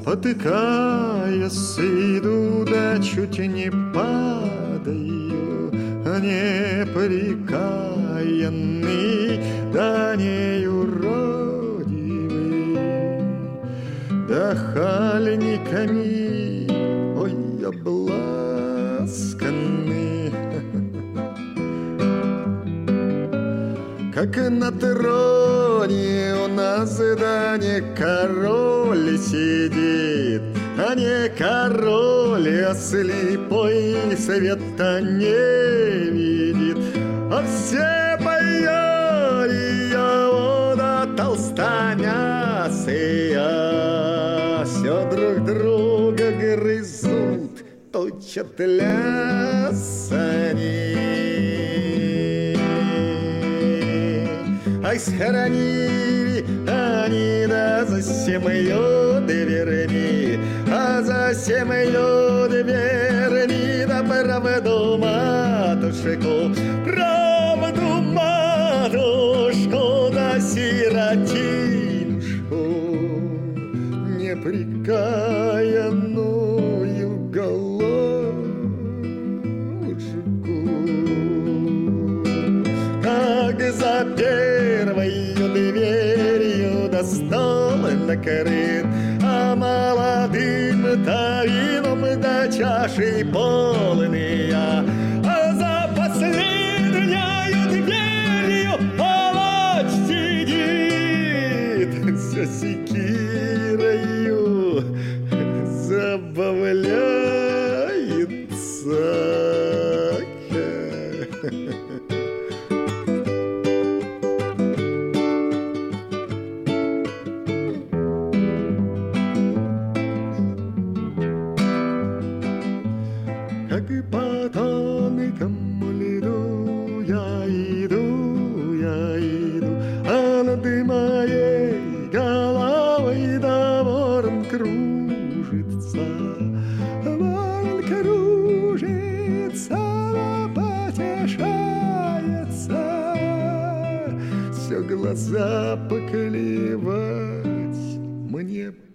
Спотыкаясь, иду, да чуть не падаю, неприкаянный, да не юродивый, да хальниками, ой, обласканный. Как на троне у нас, да не король сидит, а не король, а слепой света не видит. А все бояре его да толстомясые, все друг друга грызут, точат лясани. Ай, схоронили они, да за семью дверьми, а за семью дверьми, да правду матушку, да сиротинушку, неприкаянную головушку. Как за первою дверью до стола накрыт, а молодым-то вином да чашей полные, а за последнею дверью палач сидит, со секирою забавляется. Как по тонкому льду я иду, а над моей головой да ворон кружится, да потешается, все глаза поклевать мне